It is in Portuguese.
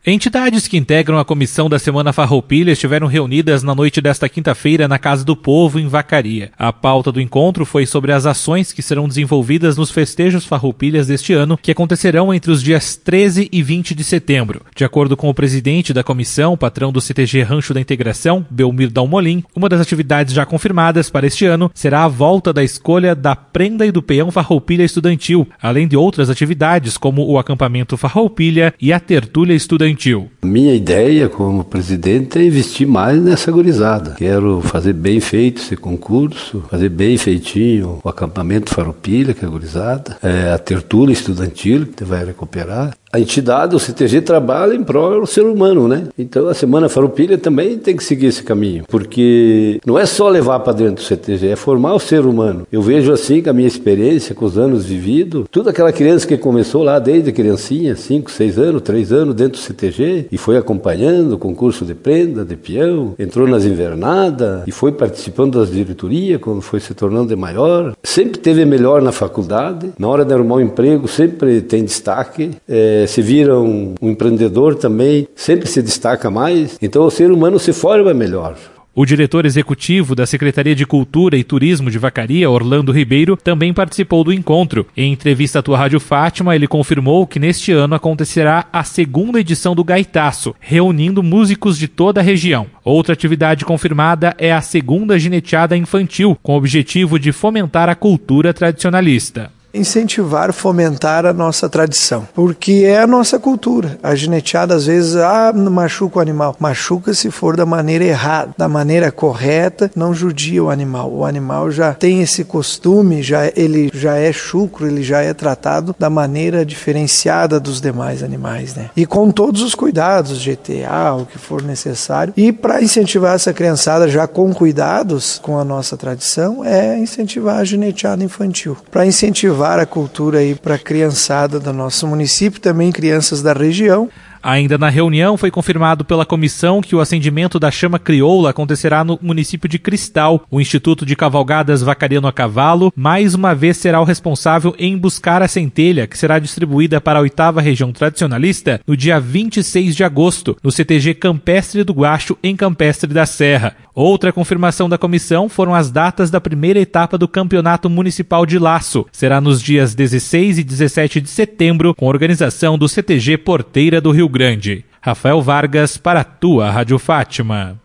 Entidades que integram a comissão da Semana Farroupilha estiveram reunidas na noite desta quinta-feira na Casa do Povo, em Vacaria. A pauta do encontro foi sobre as ações que serão desenvolvidas nos festejos farroupilhas deste ano, que acontecerão entre os dias 13 e 20 de setembro. De acordo com o presidente da comissão, patrão do CTG Rancho da Integração, Belmir Dalmolin, uma das atividades já confirmadas para este ano será a volta da escolha da prenda e do peão Farroupilha Estudantil, além de outras atividades como o acampamento Farroupilha e a tertúlia estudantil. Minha ideia como presidente é investir mais nessa gurizada. Quero fazer bem feito esse concurso, fazer bem feitinho o acampamento Farroupilha, que é a gurizada, a tertúlia estudantil, que vai recuperar. A entidade, o CTG, trabalha em prol do ser humano, né? Então a Semana Farroupilha também tem que seguir esse caminho, porque não é só levar para dentro do CTG, é formar o ser humano. Eu vejo assim, com a minha experiência, com os anos vividos, toda aquela criança que começou lá desde criancinha, 5, 6 anos, 3 anos dentro do CTG, e foi acompanhando o concurso de prenda, de peão, entrou nas invernadas, e foi participando das diretorias, quando foi se tornando de maior. Sempre teve melhor na faculdade, na hora de arrumar um emprego, sempre tem destaque. Se vira um empreendedor também, sempre se destaca mais. Então o ser humano se forma melhor. O diretor executivo da Secretaria de Cultura e Turismo de Vacaria, Orlando Ribeiro, também participou do encontro. Em entrevista à Tua Rádio Fátima, ele confirmou que neste ano acontecerá a segunda edição do Gaitaço, reunindo músicos de toda a região. Outra atividade confirmada é a segunda gineteada infantil, com o objetivo de fomentar a cultura tradicionalista. Incentivar, fomentar a nossa tradição, porque é a nossa cultura. A gineteada às vezes machuca o animal, machuca se for da maneira errada, da maneira correta, não judia o animal. O animal já tem esse costume, ele já é chucro, ele já é tratado da maneira diferenciada dos demais animais, né? E com todos os cuidados, GTA, o que for necessário. E para incentivar essa criançada já com cuidados com a nossa tradição, é incentivar a gineteada infantil. Para incentivar a cultura aí para a criançada do nosso município, também crianças da região. Ainda na reunião foi confirmado pela comissão que o acendimento da chama crioula acontecerá no município de Cristal. O Instituto de Cavalgadas Vacariano a Cavalo mais uma vez será o responsável em buscar a centelha, que será distribuída para a 8ª região tradicionalista no dia 26 de agosto, no CTG Campestre do Guacho, em Campestre da Serra. Outra confirmação da comissão foram as datas da primeira etapa do Campeonato Municipal de Laço. Será nos dias 16 e 17 de setembro, com organização do CTG Porteira do Rio Grande. Rafael Vargas para a Tua Rádio Fátima.